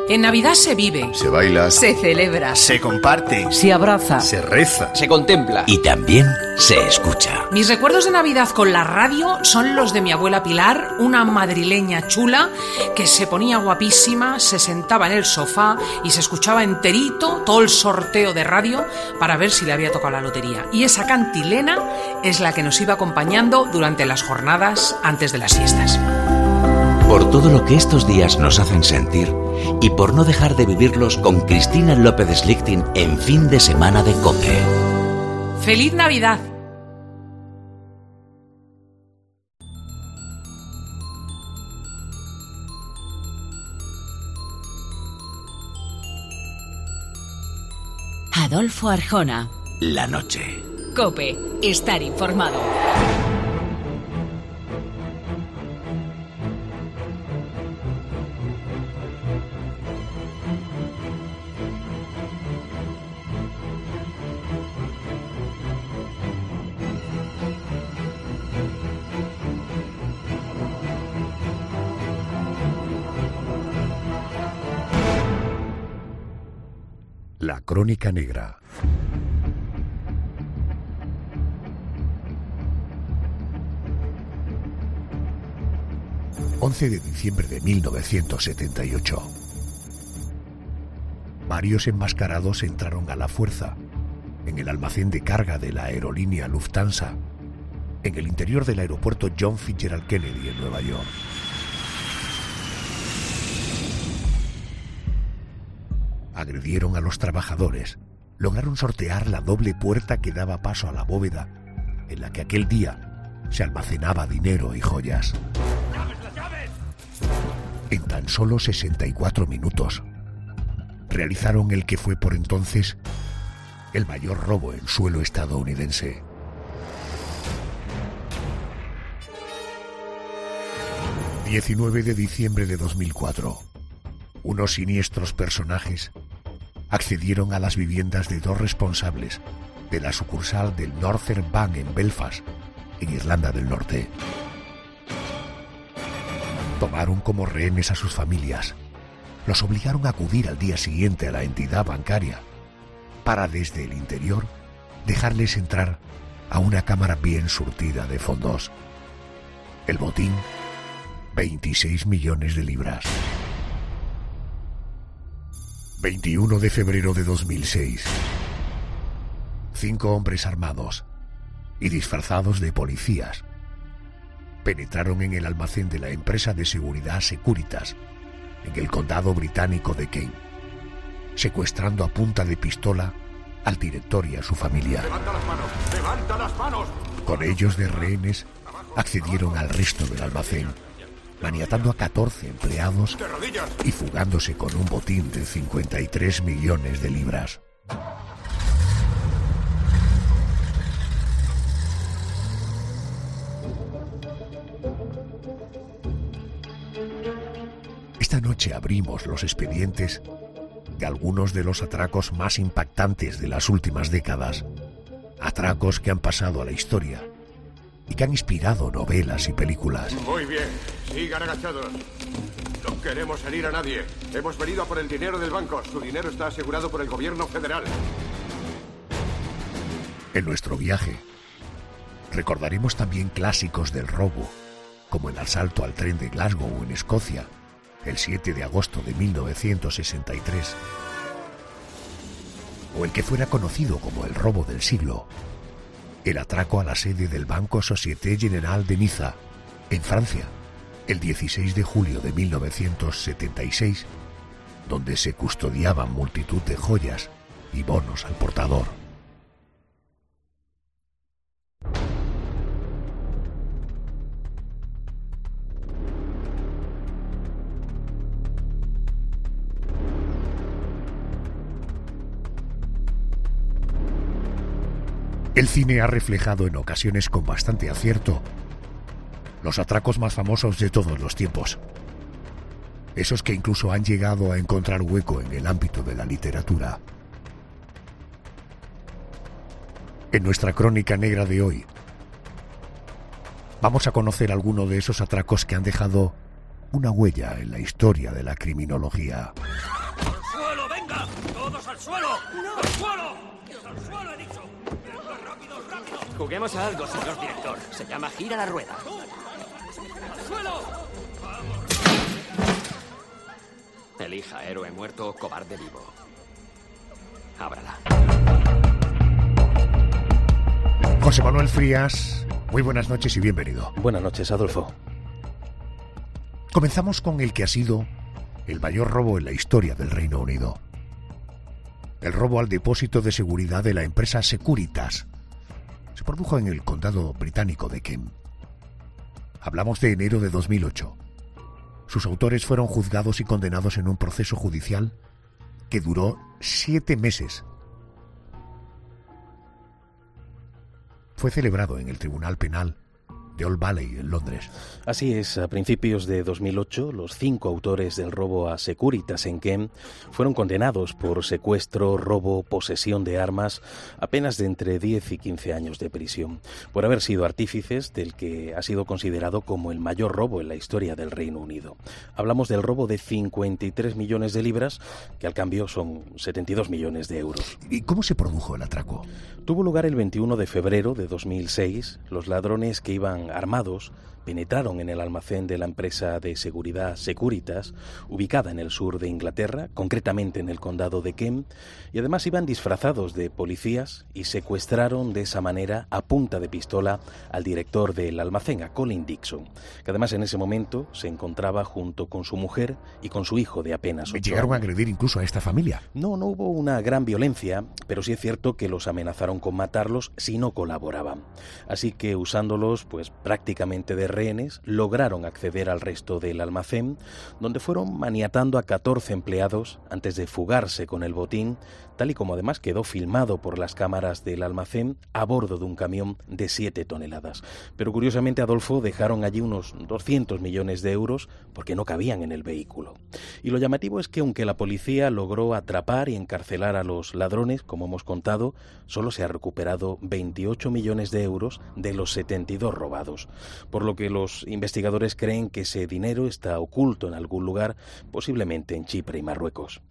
En Navidad se vive, se baila, se celebra, se comparte, se abraza, se reza, se contempla y también se escucha. Mis recuerdos de Navidad con la radio son los de mi abuela Pilar, una madrileña chula que se ponía guapísima, se sentaba en el sofá y se escuchaba enterito todo el sorteo de radio para ver si le había tocado la lotería. Y esa cantilena es la que nos iba acompañando durante las jornadas antes de las fiestas. Por todo lo que estos días nos hacen sentir y por no dejar de vivirlos con Cristina López Slichting en Fin de Semana de COPE. ¡Feliz Navidad! Adolfo Arjona. La noche. COPE. Estar informado. La Crónica Negra. ...11 de diciembre de 1978... varios enmascarados entraron a la fuerza... en el almacén de carga de la aerolínea Lufthansa... en el interior del aeropuerto John Fitzgerald Kennedy en Nueva York. Agredieron a los trabajadores, lograron sortear la doble puerta que daba paso a la bóveda en la que aquel día se almacenaba dinero y joyas. En tan solo 64 minutos realizaron el que fue por entonces el mayor robo en suelo estadounidense. ...19 de diciembre de 2004... unos siniestros personajes accedieron a las viviendas de dos responsables de la sucursal del Northern Bank en Belfast, en Irlanda del Norte. Tomaron como rehenes a sus familias, los obligaron a acudir al día siguiente a la entidad bancaria para desde el interior dejarles entrar a una cámara bien surtida de fondos. El botín, 26 millones de libras. 21 de febrero de 2006. 5 hombres armados y disfrazados de policías penetraron en el almacén de la empresa de seguridad Securitas en el condado británico de Kent, secuestrando a punta de pistola al director y a su familia. ¡Levanta las manos! ¡Levanta las manos! Con ellos de rehenes accedieron al resto del almacén, maniatando a 14 empleados y fugándose con un botín de 53 millones de libras. Esta noche abrimos los expedientes de algunos de los atracos más impactantes de las últimas décadas, atracos que han pasado a la historia y que han inspirado novelas y películas. Muy bien, sigan agachados. No queremos herir a nadie. Hemos venido a por el dinero del banco. Su dinero está asegurado por el gobierno federal. En nuestro viaje, recordaremos también clásicos del robo, como el asalto al tren de Glasgow en Escocia, el 7 de agosto de 1963, o el que fuera conocido como el robo del siglo, el atraco a la sede del Banco Société Générale de Niza, en Francia, el 16 de julio de 1976, donde se custodiaban multitud de joyas y bonos al portador. El cine ha reflejado en ocasiones con bastante acierto los atracos más famosos de todos los tiempos. Esos que incluso han llegado a encontrar hueco en el ámbito de la literatura. En nuestra crónica negra de hoy, vamos a conocer algunos de esos atracos que han dejado una huella en la historia de la criminología. ¡Venga! ¡Todos al suelo! ¡No! ¡Al suelo! ¡Al suelo, he dicho! ¡Rápido, rápido! Juguemos a algo, señor director. Se llama gira la rueda. ¡Al suelo! Elija héroe muerto o cobarde vivo. Ábrala. José Manuel Frías, muy buenas noches y bienvenido. Buenas noches, Adolfo. Comenzamos con el que ha sido el mayor robo en la historia del Reino Unido. El robo al depósito de seguridad de la empresa Securitas. Se produjo en el condado británico de Kent. Hablamos de enero de 2008. Sus autores fueron juzgados y condenados en un proceso judicial que duró 7 meses. Fue celebrado en el Tribunal Penal de Old Bailey, en Londres. Así es, a principios de 2008, los 5 autores del robo a Securitas en Kent fueron condenados por secuestro, robo, posesión de armas, apenas de entre 10 y 15 años de prisión, por haber sido artífices del que ha sido considerado como el mayor robo en la historia del Reino Unido. Hablamos del robo de 53 millones de libras, que al cambio son 72 millones de euros. ¿Y cómo se produjo el atraco? Tuvo lugar el 21 de febrero de 2006. Los ladrones, que iban armados, penetraron en el almacén de la empresa de seguridad Securitas, ubicada en el sur de Inglaterra, concretamente en el condado de Kent, y además iban disfrazados de policías y secuestraron de esa manera, a punta de pistola, al director del almacén, a Colin Dixon, que además en ese momento se encontraba junto con su mujer y con su hijo de apenas 8 años. ¿Llegaron a agredir incluso a esta familia? No hubo una gran violencia, pero sí es cierto que los amenazaron con matarlos si no colaboraban. Así que, usándolos pues prácticamente de rehenes, lograron acceder al resto del almacén, donde fueron maniatando a 14 empleados antes de fugarse con el botín, tal y como además quedó filmado por las cámaras del almacén a bordo de un camión de 7 toneladas. Pero curiosamente, Adolfo, dejaron allí unos 200 millones de euros porque no cabían en el vehículo. Y lo llamativo es que aunque la policía logró atrapar y encarcelar a los ladrones, como hemos contado, solo se ha recuperado 28 millones de euros de los 72 robados, por lo que los investigadores creen que ese dinero está oculto en algún lugar, posiblemente en Chipre y Marruecos.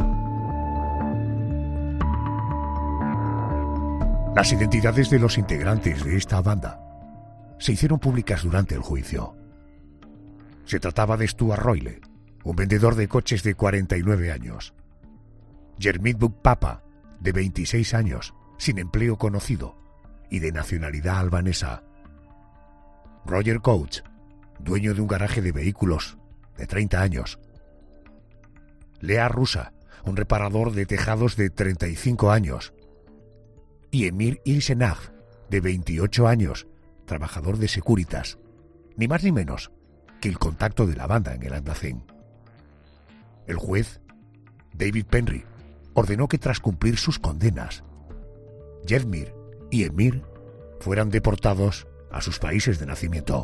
Las identidades de los integrantes de esta banda se hicieron públicas durante el juicio. Se trataba de Stuart Royle, un vendedor de coches de 49 años. Jermit Bukpapa, de 26 años, sin empleo conocido y de nacionalidad albanesa. Roger Coates, dueño de un garaje de vehículos, de 30 años. Lea Rusa, un reparador de tejados de 35 años. Y Emir Ilsenag, de 28 años, trabajador de Securitas, ni más ni menos que el contacto de la banda en el almacén. El juez, David Penry, ordenó que tras cumplir sus condenas, Jedmir y Emir fueran deportados a sus países de nacimiento.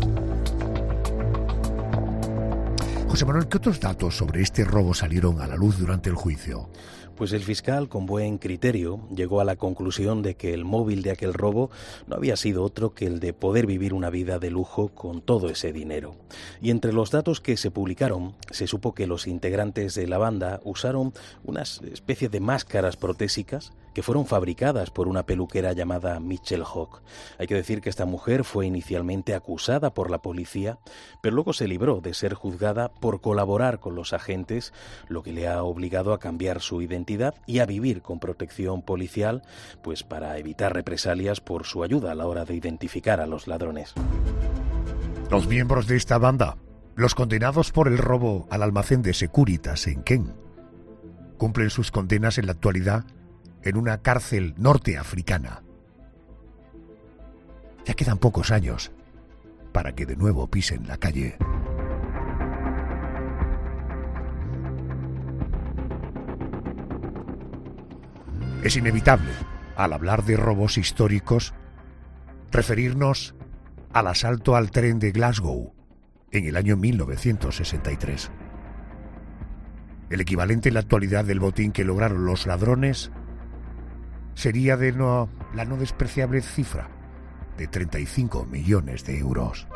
José Manuel, ¿qué otros datos sobre este robo salieron a la luz durante el juicio? Pues el fiscal, con buen criterio, llegó a la conclusión de que el móvil de aquel robo no había sido otro que el de poder vivir una vida de lujo con todo ese dinero. Y entre los datos que se publicaron, se supo que los integrantes de la banda usaron una especie de máscaras protésicas que fueron fabricadas por una peluquera llamada Mitchell Hawk. Hay que decir que esta mujer fue inicialmente acusada por la policía, pero luego se libró de ser juzgada por colaborar con los agentes, lo que le ha obligado a cambiar su identidad y a vivir con protección policial, pues para evitar represalias por su ayuda a la hora de identificar a los ladrones. Los miembros de esta banda, los condenados por el robo al almacén de Securitas en Kent, cumplen sus condenas en la actualidad en una cárcel norteafricana. Ya quedan pocos años para que de nuevo pisen la calle. Es inevitable, al hablar de robos históricos, referirnos al asalto al tren de Glasgow en el año 1963. El equivalente en la actualidad del botín que lograron los ladrones sería de la no despreciable cifra de 35 millones de euros.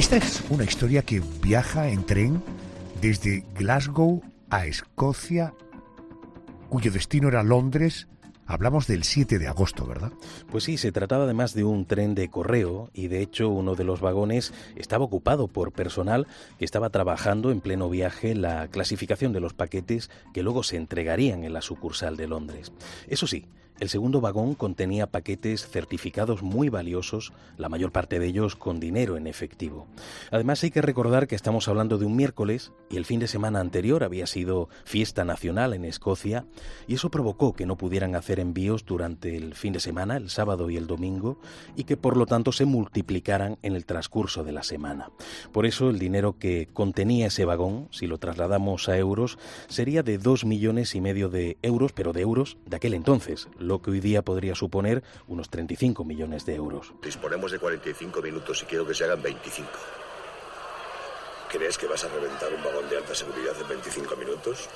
Esta es una historia que viaja en tren desde Glasgow a Escocia, cuyo destino era Londres. Hablamos del 7 de agosto, ¿verdad? Pues sí, se trataba además de un tren de correo y de hecho uno de los vagones estaba ocupado por personal que estaba trabajando en pleno viaje la clasificación de los paquetes que luego se entregarían en la sucursal de Londres. Eso sí, el segundo vagón contenía paquetes certificados muy valiosos, la mayor parte de ellos con dinero en efectivo. Además hay que recordar que estamos hablando de un miércoles y el fin de semana anterior había sido fiesta nacional en Escocia y eso provocó que no pudieran hacer envíos durante el fin de semana, el sábado y el domingo, y que por lo tanto se multiplicaran en el transcurso de la semana. Por eso el dinero que contenía ese vagón, si lo trasladamos a euros, sería de 2,5 millones de euros, pero de euros de aquel entonces, lo que hoy día podría suponer unos 35 millones de euros. Disponemos de 45 minutos y quiero que se hagan 25. ¿Crees que vas a reventar un vagón de alta seguridad en 25 minutos?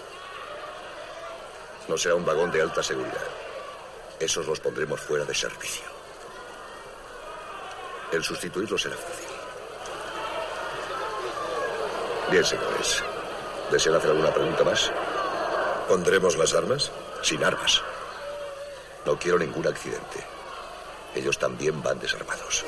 No será un vagón de alta seguridad. Esos los pondremos fuera de servicio. El sustituirlos será fácil. Bien, señores. ¿Desean hacer alguna pregunta más? ¿Pondremos las armas? Sin armas. No quiero ningún accidente. Ellos también van desarmados.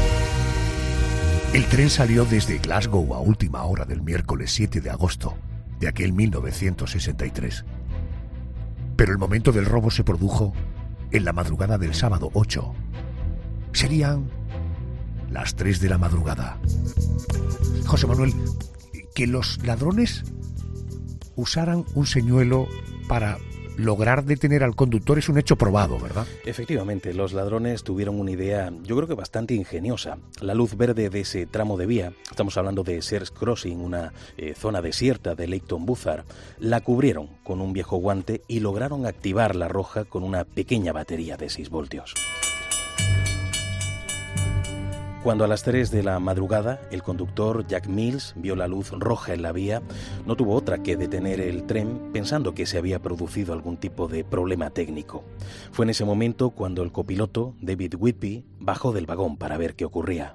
El tren salió desde Glasgow a última hora del miércoles 7 de agosto de aquel 1963. Pero el momento del robo se produjo en la madrugada del sábado 8. Serían las 3 de la madrugada. José Manuel, que los ladrones usaran un señuelo para lograr detener al conductor es un hecho probado, ¿verdad? Efectivamente, los ladrones tuvieron una idea, yo creo que bastante ingeniosa. La luz verde de ese tramo de vía, estamos hablando de Sears Crossing, una zona desierta de Leighton Buzzard, la cubrieron con un viejo guante y lograron activar la roja con una pequeña batería de 6 voltios. Cuando a las 3 de la madrugada el conductor Jack Mills vio la luz roja en la vía, no tuvo otra que detener el tren pensando que se había producido algún tipo de problema técnico. Fue en ese momento cuando el copiloto, David Whitby, bajó del vagón para ver qué ocurría.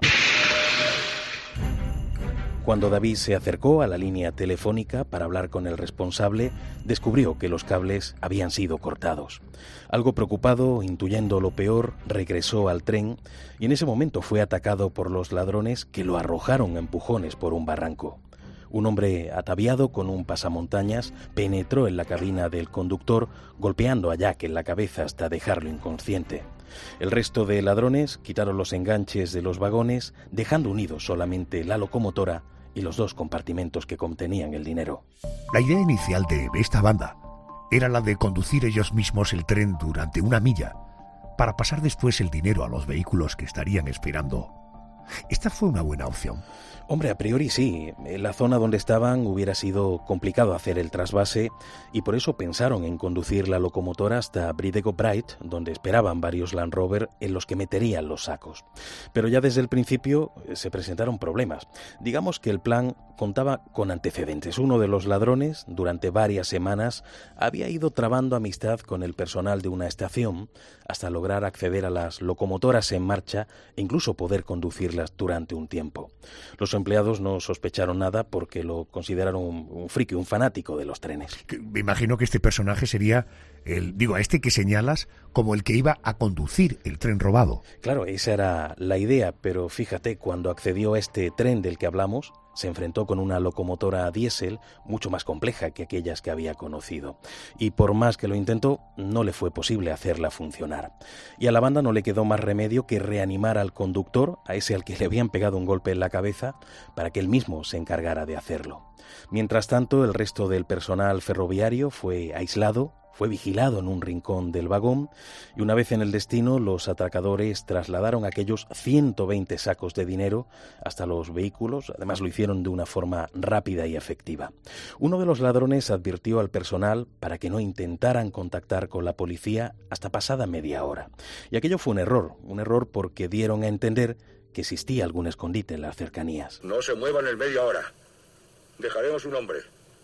Cuando David se acercó a la línea telefónica para hablar con el responsable, descubrió que los cables habían sido cortados. Algo preocupado, intuyendo lo peor, regresó al tren y en ese momento fue atacado por los ladrones que lo arrojaron a empujones por un barranco. Un hombre ataviado con un pasamontañas penetró en la cabina del conductor, golpeando a Jack en la cabeza hasta dejarlo inconsciente. El resto de ladrones quitaron los enganches de los vagones, dejando unidos solamente la locomotora y los 2 compartimentos que contenían el dinero. La idea inicial de esta banda era la de conducir ellos mismos el tren durante 1 milla para pasar después el dinero a los vehículos que estarían esperando. ¿Esta fue una buena opción? Hombre, a priori sí. En la zona donde estaban hubiera sido complicado hacer el trasvase y por eso pensaron en conducir la locomotora hasta Bridego Bright, donde esperaban varios Land Rover en los que meterían los sacos. Pero ya desde el principio se presentaron problemas. Digamos que el plan contaba con antecedentes. Uno de los ladrones, durante varias semanas, había ido trabando amistad con el personal de una estación hasta lograr acceder a las locomotoras en marcha e incluso poder conducirlas durante un tiempo. Los empleados no sospecharon nada porque lo consideraron un friki, un fanático de los trenes. Me imagino que este personaje sería este que señalas como el que iba a conducir el tren robado. Claro, esa era la idea, pero fíjate, cuando accedió a este tren del que hablamos, se enfrentó con una locomotora diésel mucho más compleja que aquellas que había conocido. Y por más que lo intentó, no le fue posible hacerla funcionar. Y a la banda no le quedó más remedio que reanimar al conductor, a ese al que le habían pegado un golpe en la cabeza, para que él mismo se encargara de hacerlo. Mientras tanto, el resto del personal ferroviario fue aislado, fue vigilado en un rincón del vagón y una vez en el destino los atracadores trasladaron aquellos 120 sacos de dinero hasta los vehículos. Además lo hicieron de una forma rápida y efectiva. Uno de los ladrones advirtió al personal para que no intentaran contactar con la policía hasta pasada media hora. Y aquello fue un error porque dieron a entender que existía algún escondite en las cercanías. No se muevan en media hora. Dejaremos un hombre.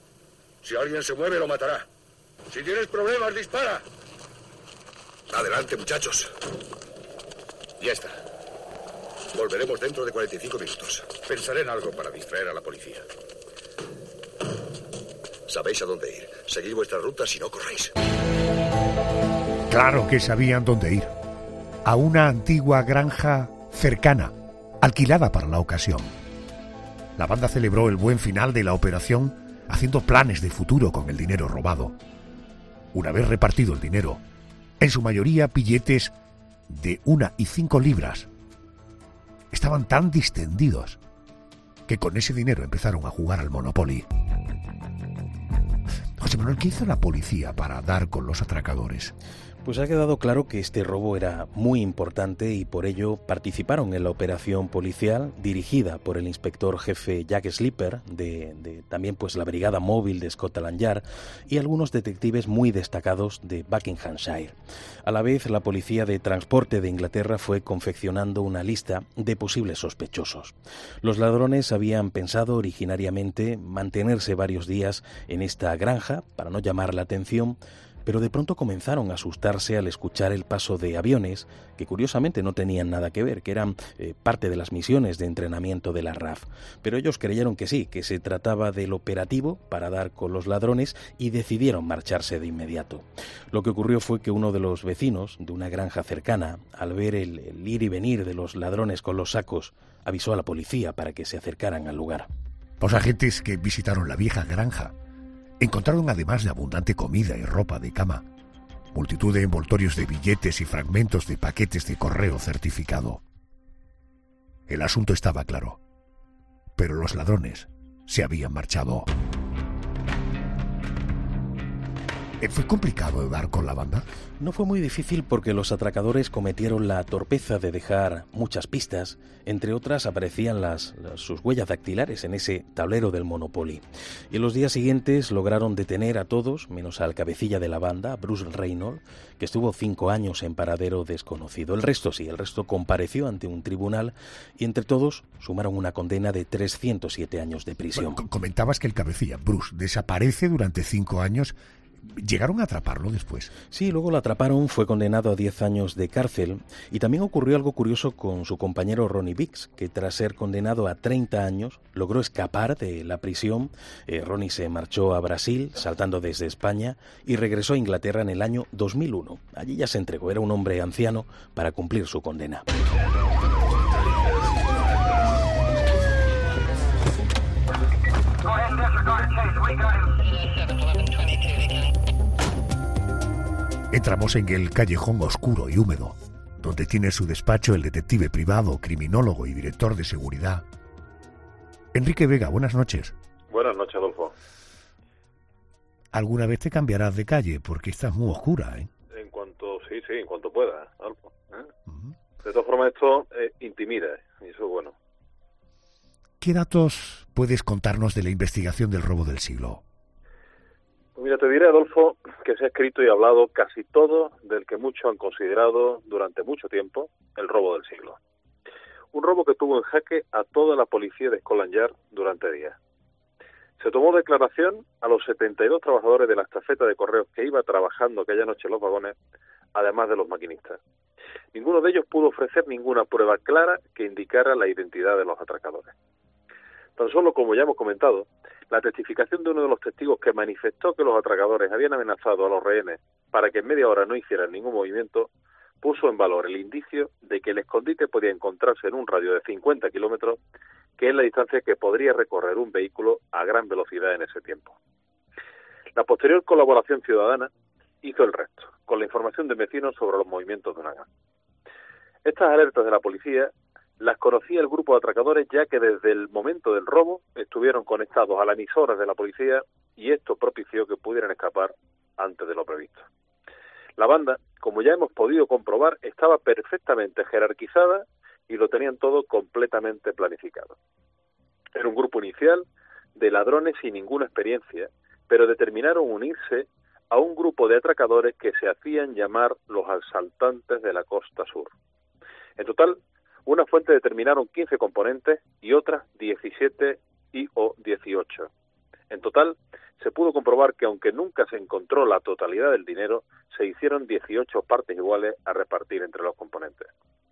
Si alguien se mueve, lo matará. Si tienes problemas, dispara. Adelante, muchachos. Ya está. Volveremos dentro de 45 minutos. Pensaré en algo para distraer a la policía. Sabéis a dónde ir. Seguid vuestra ruta si no corréis. Claro que sabían dónde ir. A una antigua granja cercana, alquilada para la ocasión. La banda celebró el buen final de la operación haciendo planes de futuro con el dinero robado. Una vez repartido el dinero, en su mayoría billetes de 1 y 5 libras, estaban tan distendidos que con ese dinero empezaron a jugar al Monopoly. José Manuel, ¿qué hizo la policía para dar con los atracadores? Pues ha quedado claro que este robo era muy importante y por ello participaron en la operación policial dirigida por el inspector jefe Jack Slipper de también pues la brigada móvil de Scotland Yard y algunos detectives muy destacados de Buckinghamshire. A la vez, la policía de transporte de Inglaterra fue confeccionando una lista de posibles sospechosos. Los ladrones habían pensado originariamente mantenerse varios días en esta granja para no llamar la atención, pero de pronto comenzaron a asustarse al escuchar el paso de aviones que curiosamente no tenían nada que ver, que eran parte de las misiones de entrenamiento de la RAF. Pero ellos creyeron que sí, que se trataba del operativo para dar con los ladrones y decidieron marcharse de inmediato. Lo que ocurrió fue que uno de los vecinos de una granja cercana, al ver el ir y venir de los ladrones con los sacos, avisó a la policía para que se acercaran al lugar. Los agentes que visitaron la vieja granja encontraron, además de abundante comida y ropa de cama, multitud de envoltorios de billetes y fragmentos de paquetes de correo certificado. El asunto estaba claro, pero los ladrones se habían marchado. ¿Fue complicado dar con la banda? No fue muy difícil porque los atracadores cometieron la torpeza de dejar muchas pistas. Entre otras aparecían sus huellas dactilares en ese tablero del Monopoly. Y en los días siguientes lograron detener a todos, menos al cabecilla de la banda, Bruce Reynolds, que estuvo 5 años en paradero desconocido. El resto compareció ante un tribunal y entre todos sumaron una condena de 307 años de prisión. Bueno, comentabas que el cabecilla, Bruce, desaparece durante 5 años. ¿Llegaron a atraparlo después? Sí, luego lo atraparon, fue condenado a 10 años de cárcel y también ocurrió algo curioso con su compañero Ronnie Biggs, que tras ser condenado a 30 años logró escapar de la prisión. Ronnie se marchó a Brasil, saltando desde España, y regresó a Inglaterra en el año 2001. Allí ya se entregó, era un hombre anciano, para cumplir su condena. Entramos en el callejón oscuro y húmedo, donde tiene su despacho el detective privado, criminólogo y director de seguridad, Enrique Vega. Buenas noches. Buenas noches, Adolfo. ¿Alguna vez te cambiarás de calle? Porque estás muy oscura, ¿eh? En cuanto pueda, Adolfo. Uh-huh. De todas formas, esto intimida, y eso es bueno. ¿Qué datos puedes contarnos de la investigación del robo del siglo? Pues mira, te diré, Adolfo, que se ha escrito y hablado casi todo del que muchos han considerado durante mucho tiempo el robo del siglo. Un robo que tuvo en jaque a toda la policía de Scotland Yard durante días. Se tomó declaración a los 72 trabajadores de la estafeta de correos que iba trabajando aquella noche en los vagones, además de los maquinistas. Ninguno de ellos pudo ofrecer ninguna prueba clara que indicara la identidad de los atracadores. Tan solo, como ya hemos comentado, la testificación de uno de los testigos que manifestó que los atracadores habían amenazado a los rehenes para que en media hora no hicieran ningún movimiento, puso en valor el indicio de que el escondite podía encontrarse en un radio de 50 kilómetros, que es la distancia que podría recorrer un vehículo a gran velocidad en ese tiempo. La posterior colaboración ciudadana hizo el resto, con la información de vecinos sobre los movimientos de una gang. Estas alertas de la policía las conocía el grupo de atracadores, ya que desde el momento del robo estuvieron conectados a las emisoras de la policía y esto propició que pudieran escapar antes de lo previsto. La banda, como ya hemos podido comprobar, estaba perfectamente jerarquizada y lo tenían todo completamente planificado. Era un grupo inicial de ladrones sin ninguna experiencia, pero determinaron unirse a un grupo de atracadores que se hacían llamar los asaltantes de la costa sur. En total, una fuente determinaron 15 componentes y otras 17 o 18. En total, se pudo comprobar que aunque nunca se encontró la totalidad del dinero, se hicieron 18 partes iguales a repartir entre los componentes.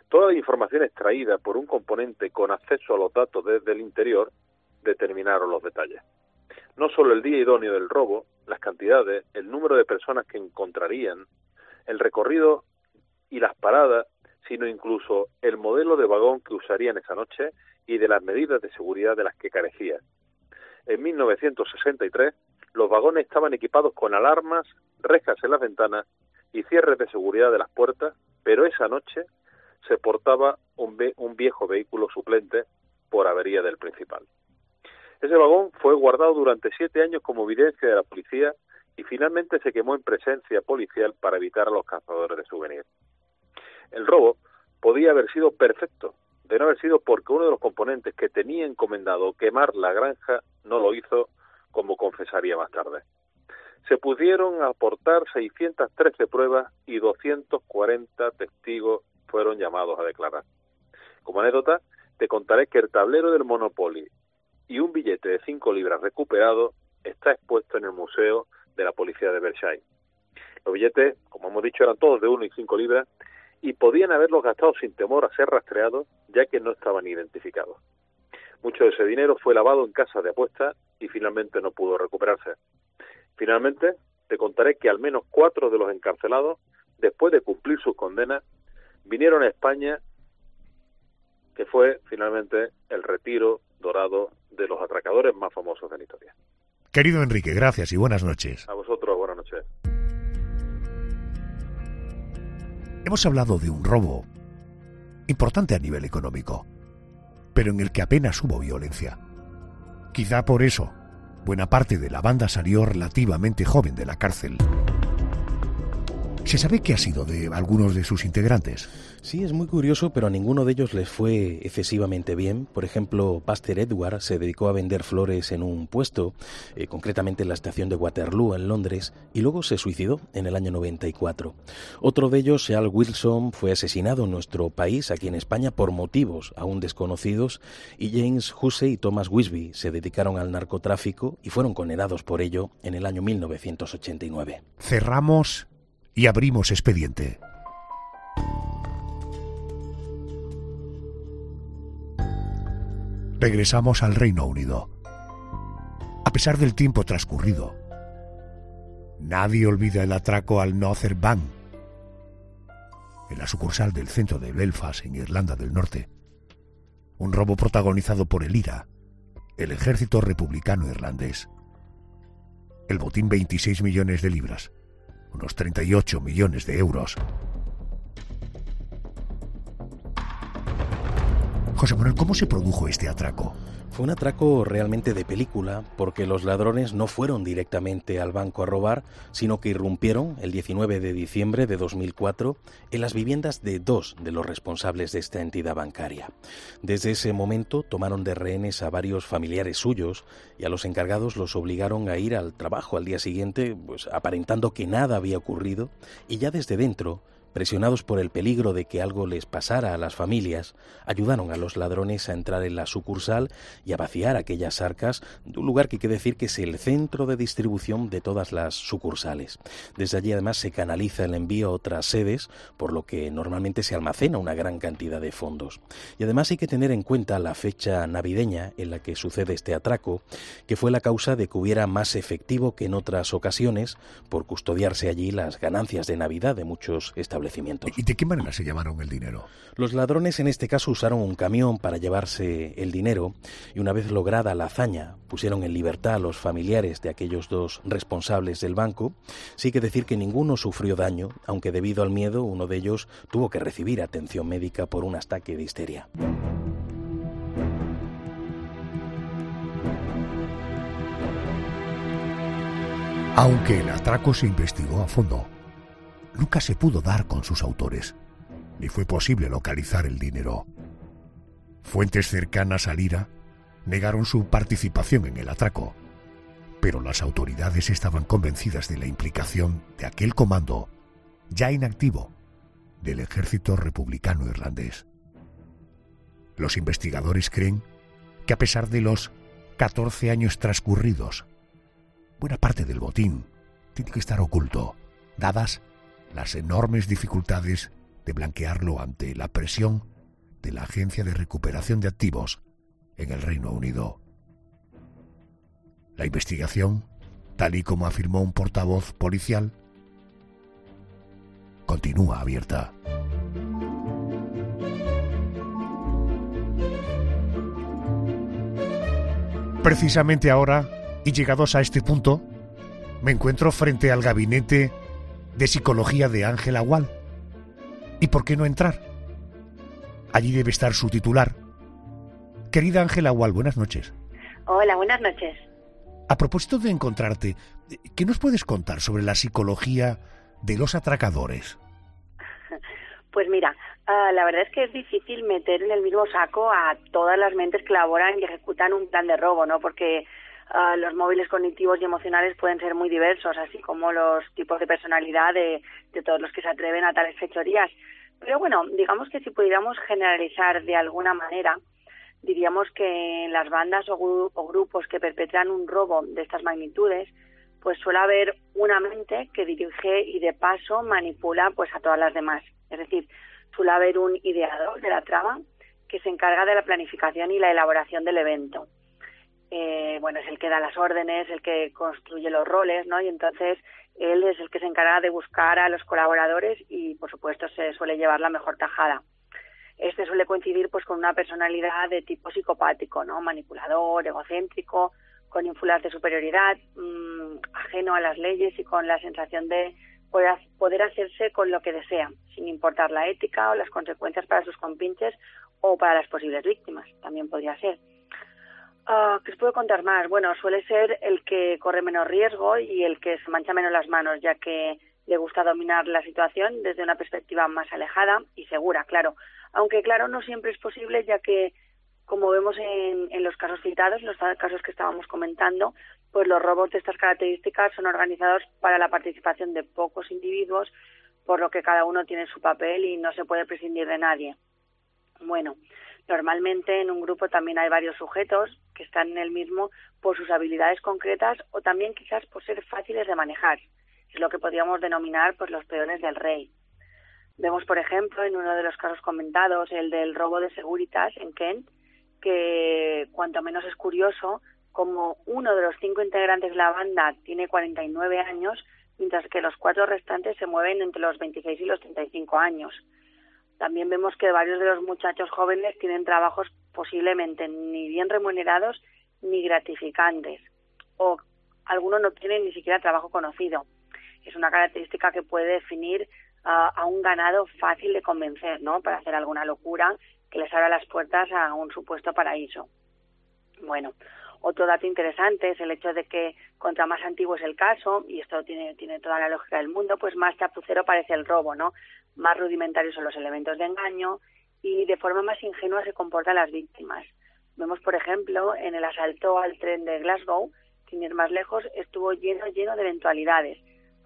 Toda la información extraída por un componente con acceso a los datos desde el interior determinaron los detalles. No solo el día idóneo del robo, las cantidades, el número de personas que encontrarían, el recorrido y las paradas, sino incluso el modelo de vagón que usarían esa noche y de las medidas de seguridad de las que carecían. En 1963, los vagones estaban equipados con alarmas, rejas en las ventanas y cierres de seguridad de las puertas, pero esa noche se portaba un viejo vehículo suplente por avería del principal. Ese vagón fue guardado durante 7 años como evidencia de la policía y finalmente se quemó en presencia policial para evitar a los cazadores de souvenirs. El robo podía haber sido perfecto, de no haber sido porque uno de los componentes que tenía encomendado quemar la granja no lo hizo, como confesaría más tarde. Se pudieron aportar 613 pruebas y 240 testigos fueron llamados a declarar. Como anécdota, te contaré que el tablero del Monopoly y un billete de 5 libras recuperado está expuesto en el Museo de la Policía de Versailles. Los billetes, como hemos dicho, eran todos de 1 y 5 libras y podían haberlos gastado sin temor a ser rastreados, ya que no estaban identificados. Mucho de ese dinero fue lavado en casas de apuestas y finalmente no pudo recuperarse. Finalmente, te contaré que al menos 4 de los encarcelados, después de cumplir sus condenas, vinieron a España, que fue finalmente el retiro dorado de los atracadores más famosos de la historia. Querido Enrique, gracias y buenas noches. A vosotros, buenas noches. Hemos hablado de un robo importante a nivel económico, pero en el que apenas hubo violencia. Quizá por eso, buena parte de la banda salió relativamente joven de la cárcel. ¿Se sabe qué ha sido de algunos de sus integrantes? Sí, es muy curioso, pero a ninguno de ellos les fue excesivamente bien. Por ejemplo, Buster Edwards se dedicó a vender flores en un puesto, concretamente en la estación de Waterloo, en Londres, y luego se suicidó en el año 94. Otro de ellos, Sean Wilson, fue asesinado en nuestro país, aquí en España, por motivos aún desconocidos, y James Hussey y Thomas Wisby se dedicaron al narcotráfico y fueron condenados por ello en el año 1989. Cerramos y abrimos expediente. Regresamos al Reino Unido. A pesar del tiempo transcurrido, nadie olvida el atraco al Northern Bank, en la sucursal del centro de Belfast, en Irlanda del Norte. Un robo protagonizado por el IRA, el Ejército Republicano Irlandés. El botín, 26 millones de libras, unos 38 millones de euros. José Manuel, ¿cómo se produjo este atraco? Fue un atraco realmente de película, porque los ladrones no fueron directamente al banco a robar, sino que irrumpieron el 19 de diciembre de 2004 en las viviendas de 2 de los responsables de esta entidad bancaria. Desde ese momento tomaron de rehenes a varios familiares suyos y a los encargados los obligaron a ir al trabajo al día siguiente, pues aparentando que nada había ocurrido, y ya desde dentro, presionados por el peligro de que algo les pasara a las familias, ayudaron a los ladrones a entrar en la sucursal y a vaciar aquellas arcas de un lugar que hay que decir que es el centro de distribución de todas las sucursales. Desde allí además se canaliza el envío a otras sedes, por lo que normalmente se almacena una gran cantidad de fondos. Y además hay que tener en cuenta la fecha navideña en la que sucede este atraco, que fue la causa de que hubiera más efectivo que en otras ocasiones, por custodiarse allí las ganancias de Navidad de muchos establecimientos. ¿Y de qué manera se llevaron el dinero? Los ladrones en este caso usaron un camión para llevarse el dinero y una vez lograda la hazaña pusieron en libertad a los familiares de aquellos 2 responsables del banco. Sí que decir que ninguno sufrió daño, aunque debido al miedo uno de ellos tuvo que recibir atención médica por un ataque de histeria. Aunque el atraco se investigó a fondo, nunca se pudo dar con sus autores, ni fue posible localizar el dinero. Fuentes cercanas al IRA negaron su participación en el atraco, pero las autoridades estaban convencidas de la implicación de aquel comando, ya inactivo, del Ejército Republicano Irlandés. Los investigadores creen que a pesar de los 14 años transcurridos, buena parte del botín tiene que estar oculto, dadas las enormes dificultades de blanquearlo ante la presión de la Agencia de Recuperación de Activos en el Reino Unido. La investigación, tal y como afirmó un portavoz policial, continúa abierta. Precisamente ahora, y llegados a este punto, me encuentro frente al gabinete de psicología de Ángela Wall. ¿Y por qué no entrar? Allí debe estar su titular. Querida Ángela Wall, buenas noches. Hola, buenas noches. A propósito de encontrarte, ¿qué nos puedes contar sobre la psicología de los atracadores? Pues mira, la verdad es que es difícil meter en el mismo saco a todas las mentes que elaboran y ejecutan un plan de robo, ¿no? Porque los móviles cognitivos y emocionales pueden ser muy diversos, así como los tipos de personalidad de todos los que se atreven a tales fechorías. Pero bueno, digamos que si pudiéramos generalizar de alguna manera, diríamos que en las bandas o grupos que perpetran un robo de estas magnitudes, pues suele haber una mente que dirige y de paso manipula pues a todas las demás. Es decir, suele haber un ideador de la trama que se encarga de la planificación y la elaboración del evento. Bueno, es el que da las órdenes, el que construye los roles, ¿no? Y entonces él es el que se encarga de buscar a los colaboradores y, por supuesto, se suele llevar la mejor tajada. Este suele coincidir pues con una personalidad de tipo psicopático, ¿no? Manipulador, egocéntrico, con ínfulas de superioridad, ajeno a las leyes y con la sensación de poder hacerse con lo que desea, sin importar la ética o las consecuencias para sus compinches o para las posibles víctimas, también podría ser. ¿Qué os puedo contar más? Bueno, suele ser el que corre menos riesgo y el que se mancha menos las manos, ya que le gusta dominar la situación desde una perspectiva más alejada y segura, claro. Aunque, claro, no siempre es posible, ya que, como vemos en los casos citados, los casos que estábamos comentando, pues los robos de estas características son organizados para la participación de pocos individuos, por lo que cada uno tiene su papel y no se puede prescindir de nadie. Bueno, normalmente en un grupo también hay varios sujetos que están en el mismo por sus habilidades concretas o también quizás por ser fáciles de manejar. Es lo que podríamos denominar pues los peones del rey. Vemos, por ejemplo, en uno de los casos comentados, el del robo de Securitas en Kent, que cuanto menos es curioso, como uno de los 5 integrantes de la banda tiene 49 años, mientras que los 4 restantes se mueven entre los 26 y los 35 años. También vemos que varios de los muchachos jóvenes tienen trabajos posiblemente ni bien remunerados ni gratificantes, o algunos no tienen ni siquiera trabajo conocido. Es una característica que puede definir a un ganado fácil de convencer, ¿no?, para hacer alguna locura que les abra las puertas a un supuesto paraíso. Bueno, otro dato interesante es el hecho de que contra más antiguo es el caso, y esto tiene toda la lógica del mundo, pues más chapucero parece el robo, ¿no? Más rudimentarios son los elementos de engaño y de forma más ingenua se comportan las víctimas. Vemos, por ejemplo, en el asalto al tren de Glasgow, sin ir más lejos, estuvo lleno de eventualidades,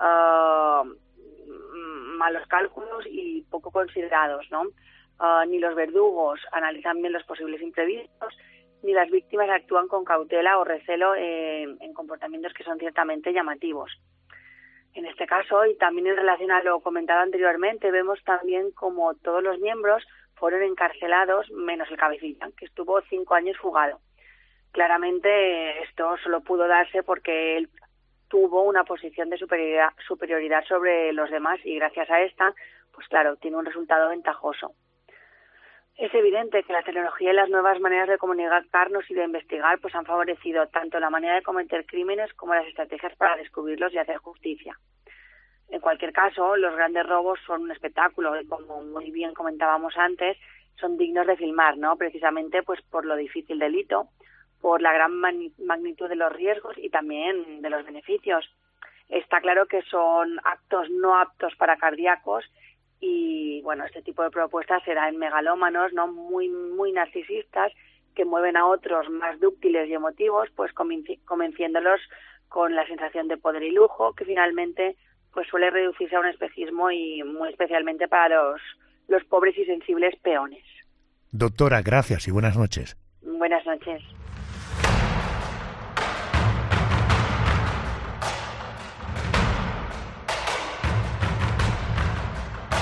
malos cálculos y poco considerados, ¿no? Ni los verdugos analizan bien los posibles imprevistos, ni las víctimas actúan con cautela o recelo en comportamientos que son ciertamente llamativos. En este caso, y también en relación a lo comentado anteriormente, vemos también como todos los miembros fueron encarcelados, menos el cabecilla, que estuvo 5 años fugado. Claramente esto solo pudo darse porque él tuvo una posición de superioridad sobre los demás y gracias a esta, pues claro, tiene un resultado ventajoso. Es evidente que la tecnología y las nuevas maneras de comunicarnos y de investigar pues han favorecido tanto la manera de cometer crímenes como las estrategias para descubrirlos y hacer justicia. En cualquier caso, los grandes robos son un espectáculo y, como muy bien comentábamos antes, son dignos de filmar, ¿no? Precisamente pues por lo difícil del hito, por la gran magnitud de los riesgos y también de los beneficios. Está claro que son actos no aptos para cardíacos y, bueno, este tipo de propuestas se da en megalómanos, ¿no?, muy narcisistas, que mueven a otros más dúctiles y emotivos, pues convenciéndolos con la sensación de poder y lujo, que finalmente pues suele reducirse a un espejismo y muy especialmente para los pobres y sensibles peones. Doctora, gracias y buenas noches. Buenas noches.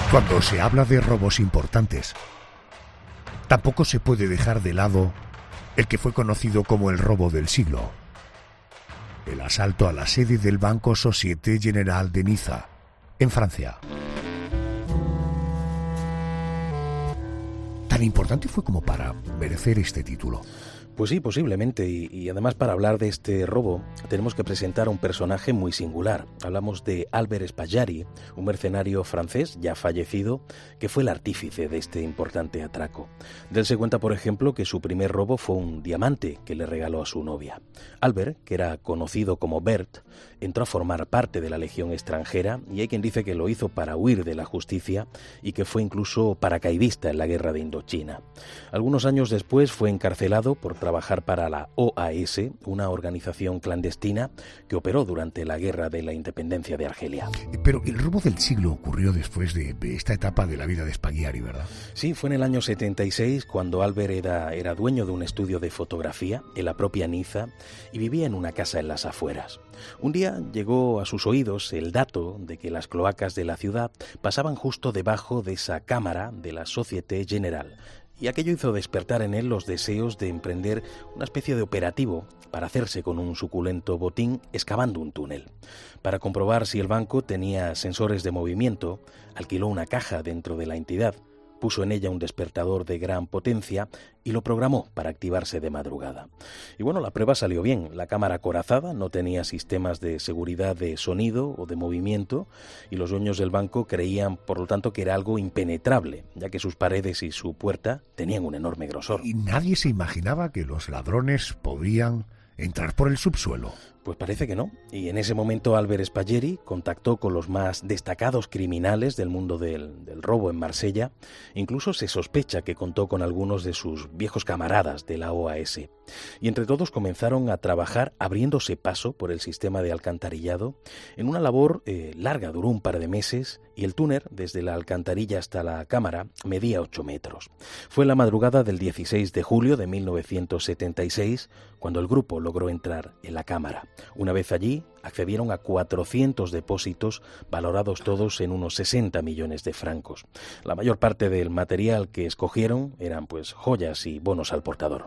Cuando se habla de robos importantes, tampoco se puede dejar de lado el que fue conocido como el robo del siglo. El asalto a la sede del Banco Société Générale de Niza, en Francia. ¿Tan importante fue como para merecer este título? Pues sí, posiblemente, y además para hablar de este robo tenemos que presentar a un personaje muy singular. Hablamos de Albert Spaggiari, un mercenario francés ya fallecido que fue el artífice de este importante atraco. De él se cuenta, por ejemplo, que su primer robo fue un diamante que le regaló a su novia. Albert, que era conocido como Bert, entró a formar parte de la Legión extranjera y hay quien dice que lo hizo para huir de la justicia y que fue incluso paracaidista en la guerra de Indochina. Algunos años después fue encarcelado por trabajar para la OAS, una organización clandestina que operó durante la guerra de la independencia de Argelia. Pero el robo del siglo ocurrió después de esta etapa de la vida de Spaggiari, ¿verdad? Sí, fue en el año 76 cuando Albert era dueño de un estudio de fotografía en la propia Niza y vivía en una casa en las afueras. Un día llegó a sus oídos el dato de que las cloacas de la ciudad pasaban justo debajo de esa cámara de la Société Générale, y aquello hizo despertar en él los deseos de emprender una especie de operativo para hacerse con un suculento botín excavando un túnel. Para comprobar si el banco tenía sensores de movimiento, alquiló una caja dentro de la entidad, puso en ella un despertador de gran potencia y lo programó para activarse de madrugada. Y bueno, la prueba salió bien. La cámara acorazada no tenía sistemas de seguridad de sonido o de movimiento y los dueños del banco creían, por lo tanto, que era algo impenetrable, ya que sus paredes y su puerta tenían un enorme grosor. ¿Y nadie se imaginaba que los ladrones podían entrar por el subsuelo? Pues parece que no. Y en ese momento Albert Spaggiari contactó con los más destacados criminales del mundo del robo en Marsella. Incluso se sospecha que contó con algunos de sus viejos camaradas de la OAS. Y entre todos comenzaron a trabajar abriéndose paso por el sistema de alcantarillado en una labor larga, duró un par de meses, y el túnel desde la alcantarilla hasta la cámara medía 8 metros. Fue en la madrugada del 16 de julio de 1976 cuando el grupo logró entrar en la cámara. Una vez allí, accedieron a 400 depósitos, valorados todos en unos 60 millones de francos. La mayor parte del material que escogieron eran pues joyas y bonos al portador.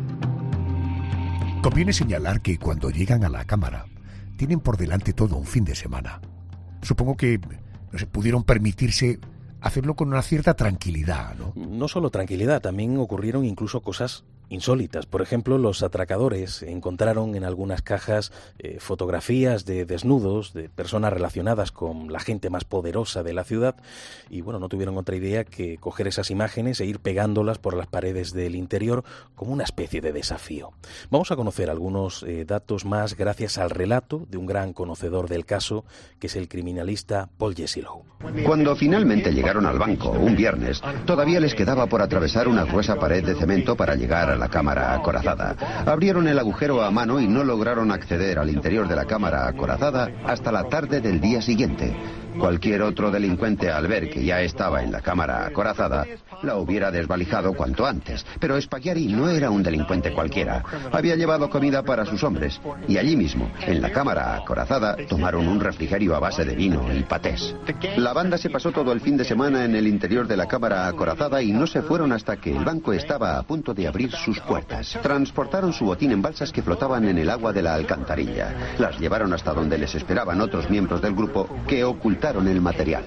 Conviene señalar que cuando llegan a la cámara, tienen por delante todo un fin de semana. Supongo que no se pudieron permitirse hacerlo con una cierta tranquilidad, ¿no? No solo tranquilidad, también ocurrieron incluso cosas insólitas. Por ejemplo, los atracadores encontraron en algunas cajas fotografías de desnudos de personas relacionadas con la gente más poderosa de la ciudad y bueno, no tuvieron otra idea que coger esas imágenes e ir pegándolas por las paredes del interior como una especie de desafío. Vamos a conocer algunos datos más gracias al relato de un gran conocedor del caso, que es el criminalista Paul Jessilow. Cuando finalmente llegaron al banco, un viernes, todavía les quedaba por atravesar una gruesa pared de cemento para llegar a la cámara acorazada. Abrieron el agujero a mano y no lograron acceder al interior de la cámara acorazada hasta la tarde del día siguiente. Cualquier otro delincuente, al ver que ya estaba en la cámara acorazada, la hubiera desvalijado cuanto antes. Pero Spaggiari no era un delincuente cualquiera. Había llevado comida para sus hombres y allí mismo, en la cámara acorazada, tomaron un refrigerio a base de vino y patés. La banda se pasó todo el fin de semana en el interior de la cámara acorazada y no se fueron hasta que el banco estaba a punto de abrir sus puertas. Transportaron su botín en balsas que flotaban en el agua de la alcantarilla. Las llevaron hasta donde les esperaban otros miembros del grupo que ocultaron el material.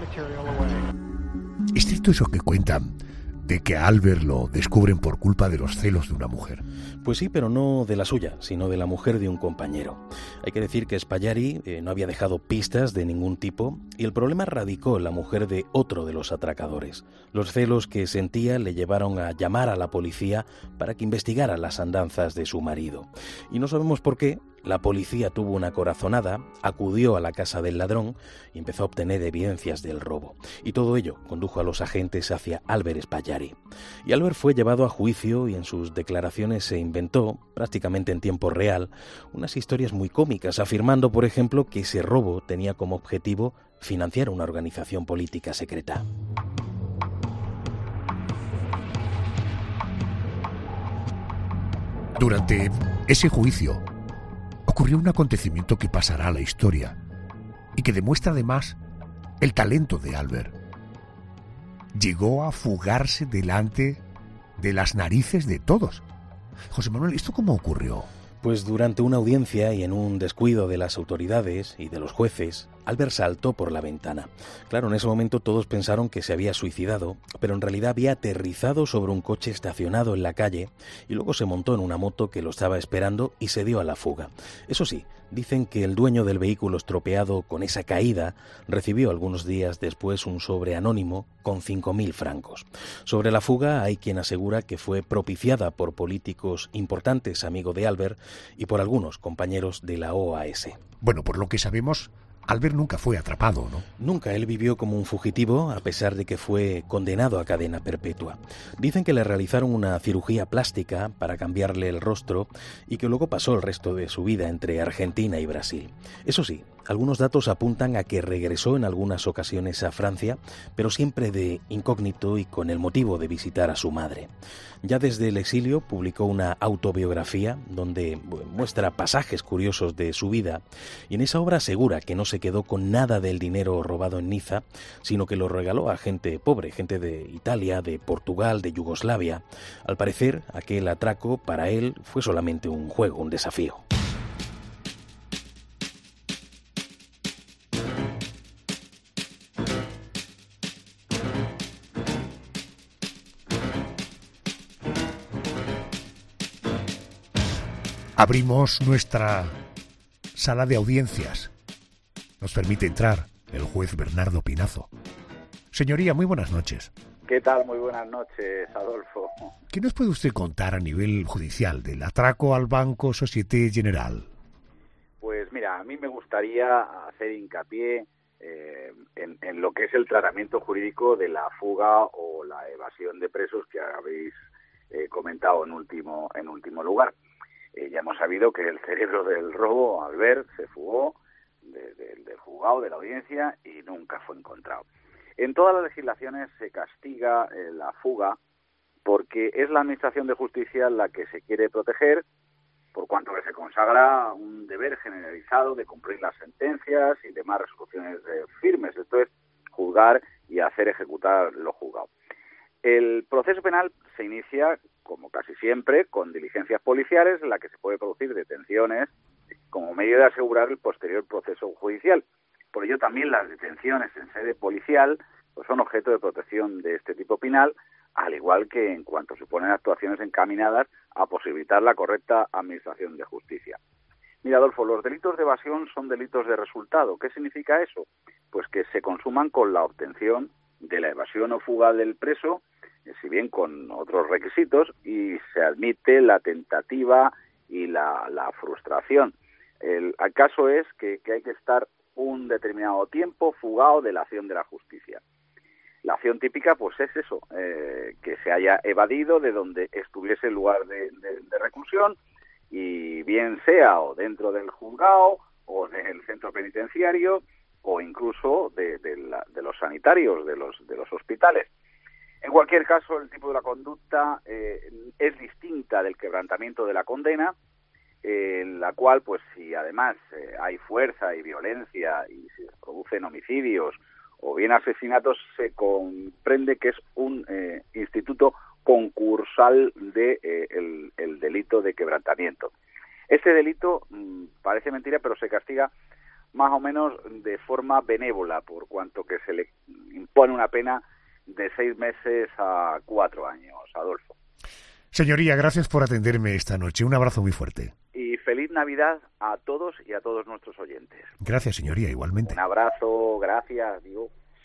¿Es cierto eso que cuentan de que a Albert lo descubren por culpa de los celos de una mujer? Pues sí, pero no de la suya, sino de la mujer de un compañero. Hay que decir que Spaggiari no había dejado pistas de ningún tipo y el problema radicó en la mujer de otro de los atracadores. Los celos que sentía le llevaron a llamar a la policía para que investigara las andanzas de su marido. Y no sabemos por qué, la policía tuvo una corazonada, acudió a la casa del ladrón y empezó a obtener evidencias del robo. Y todo ello condujo a los agentes hacia Albert Spaggiari. Y Albert fue llevado a juicio y en sus declaraciones se inventó, prácticamente en tiempo real, unas historias muy cómicas, afirmando, por ejemplo, que ese robo tenía como objetivo financiar una organización política secreta. Durante ese juicio ocurrió un acontecimiento que pasará a la historia y que demuestra además el talento de Albert. llegó a fugarse delante de las narices de todos. José Manuel, ¿esto cómo ocurrió? Pues durante una audiencia y en un descuido de las autoridades y de los jueces, Albert saltó por la ventana. Claro, en ese momento todos pensaron que se había suicidado, pero en realidad había aterrizado sobre un coche estacionado en la calle y luego se montó en una moto que lo estaba esperando y se dio a la fuga. Eso sí, dicen que el dueño del vehículo estropeado con esa caída recibió algunos días después un sobre anónimo con 5.000 francos. Sobre la fuga hay quien asegura que fue propiciada por políticos importantes, amigo de Albert, y por algunos compañeros de la OAS. Bueno, por lo que sabemos, Albert nunca fue atrapado, ¿no? Nunca. Él vivió como un fugitivo, a pesar de que fue condenado a cadena perpetua. Dicen que le realizaron una cirugía plástica para cambiarle el rostro y que luego pasó el resto de su vida entre Argentina y Brasil. Eso sí, algunos datos apuntan a que regresó en algunas ocasiones a Francia, pero siempre de incógnito y con el motivo de visitar a su madre. Ya desde el exilio publicó una autobiografía donde muestra pasajes curiosos de su vida y en esa obra asegura que no se quedó con nada del dinero robado en Niza, sino que lo regaló a gente pobre, gente de Italia, de Portugal, de Yugoslavia. Al parecer, aquel atraco para él fue solamente un juego, un desafío. Abrimos nuestra sala de audiencias. Nos permite entrar el juez Bernardo Pinazo. Señoría, muy buenas noches. ¿Qué tal? Muy buenas noches, Adolfo. ¿Qué nos puede usted contar a nivel judicial del atraco al Banco Société Générale? Pues mira, a mí me gustaría hacer hincapié en lo que es el tratamiento jurídico de la fuga o la evasión de presos que habéis comentado en último lugar. Ya hemos sabido que el cerebro del robo, Albert, se fugó del juzgado, de la audiencia, y nunca fue encontrado. En todas las legislaciones se castiga la fuga porque es la Administración de Justicia la que se quiere proteger, por cuanto que se consagra un deber generalizado de cumplir las sentencias y demás resoluciones firmes, esto es, juzgar y hacer ejecutar lo juzgado. El proceso penal se inicia, como casi siempre, con diligencias policiales en la que se puede producir detenciones como medio de asegurar el posterior proceso judicial. Por ello también las detenciones en sede policial pues son objeto de protección de este tipo penal, al igual que en cuanto suponen actuaciones encaminadas a posibilitar la correcta administración de justicia. Mira, Adolfo, los delitos de evasión son delitos de resultado. ¿Qué significa eso? Pues que se consuman con la obtención de la evasión o fuga del preso, si bien con otros requisitos, y se admite la tentativa y la frustración. El caso es que hay que estar un determinado tiempo fugado de la acción de la justicia. La acción típica pues es eso, que se haya evadido de donde estuviese el lugar de reclusión, y bien sea o dentro del juzgado o del centro penitenciario o incluso de los sanitarios, de los hospitales. En cualquier caso, el tipo de la conducta es distinta del quebrantamiento de la condena, en la cual, pues si además hay fuerza y violencia y se producen homicidios o bien asesinatos, se comprende que es un instituto concursal de el delito de quebrantamiento. Este delito parece mentira, pero se castiga más o menos de forma benévola, por cuanto que se le impone una pena de 6 meses a 4 años, Adolfo. Señoría, gracias por atenderme esta noche. Un abrazo muy fuerte. Y feliz Navidad a todos y a todos nuestros oyentes. Gracias, señoría, igualmente. Un abrazo, gracias, digo.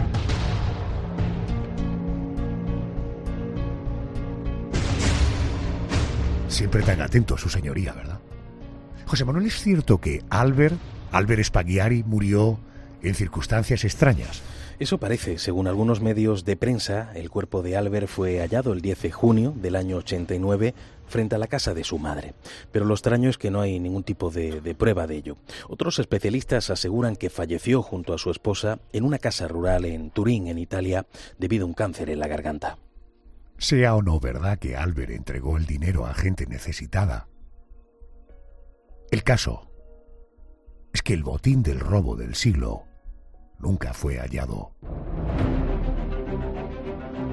Siempre tan atento su señoría, ¿verdad? José Manuel, es cierto que Albert Spaghiari murió en circunstancias extrañas. Eso parece. Según algunos medios de prensa, el cuerpo de Albert fue hallado el 10 de junio del año 89 frente a la casa de su madre. Pero lo extraño es que no hay ningún tipo de prueba de ello. Otros especialistas aseguran que falleció junto a su esposa en una casa rural en Turín, en Italia, debido a un cáncer en la garganta. Sea o no verdad que Albert entregó el dinero a gente necesitada, el caso es que el botín del robo del siglo nunca fue hallado.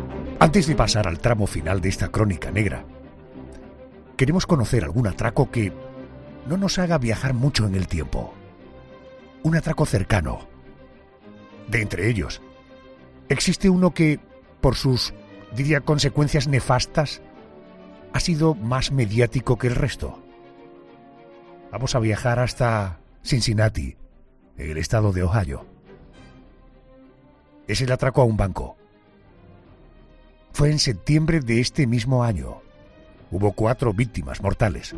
Antes de pasar al tramo final de esta crónica negra, queremos conocer algún atraco que no nos haga viajar mucho en el tiempo. Un atraco cercano. De entre ellos, existe uno que, por sus, diría, consecuencias nefastas, ha sido más mediático que el resto. Vamos a viajar hasta Cincinnati, en el estado de Ohio. Es el atraco a un banco. Fue en septiembre de este mismo año. Hubo 4 víctimas mortales.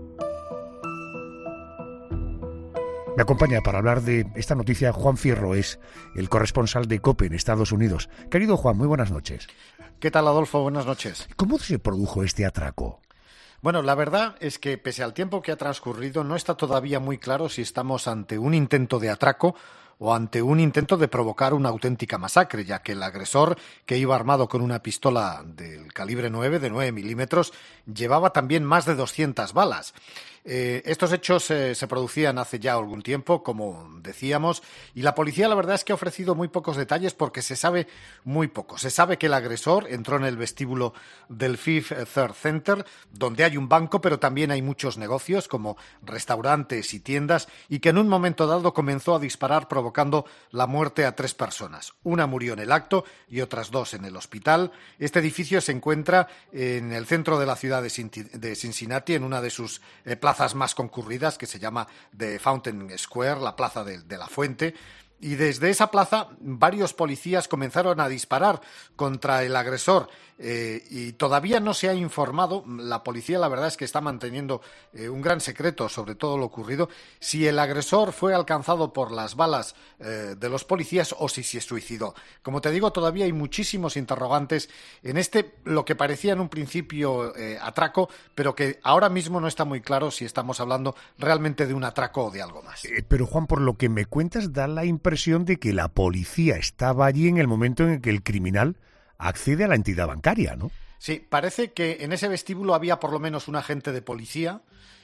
Me acompaña para hablar de esta noticia Juan Fierro, es el corresponsal de COPE en Estados Unidos. Querido Juan, muy buenas noches. ¿Qué tal, Adolfo? Buenas noches. ¿Cómo se produjo este atraco? Bueno, la verdad es que pese al tiempo que ha transcurrido, no está todavía muy claro si estamos ante un intento de atraco o ante un intento de provocar una auténtica masacre, ya que el agresor, que iba armado con una pistola del calibre 9, de 9 milímetros, llevaba también más de 200 balas. Estos hechos se producían hace ya algún tiempo, como decíamos, y la policía la verdad es que ha ofrecido muy pocos detalles porque se sabe muy poco. Se sabe que el agresor entró en el vestíbulo del Fifth Third Center, donde hay un banco, pero también hay muchos negocios como restaurantes y tiendas, y que en un momento dado comenzó a disparar provocando la muerte a 3 personas. Una murió en el acto y otras 2 en el hospital. Este edificio se encuentra en el centro de la ciudad de Cincinnati, en una de sus plazas más concurridas, que se llama The Fountain Square, la plaza de la fuente. Y desde esa plaza varios policías comenzaron a disparar contra el agresor y todavía no se ha informado, la policía la verdad es que está manteniendo un gran secreto sobre todo lo ocurrido, si el agresor fue alcanzado por las balas de los policías o si se suicidó. Como te digo, todavía hay muchísimos interrogantes en lo que parecía en un principio atraco, pero que ahora mismo no está muy claro si estamos hablando realmente de un atraco o de algo más. Pero Juan, por lo que me cuentas, da la impresión de que la policía estaba allí en el momento en el que el criminal accede a la entidad bancaria, ¿no? Sí, parece que en ese vestíbulo había por lo menos un agente de policía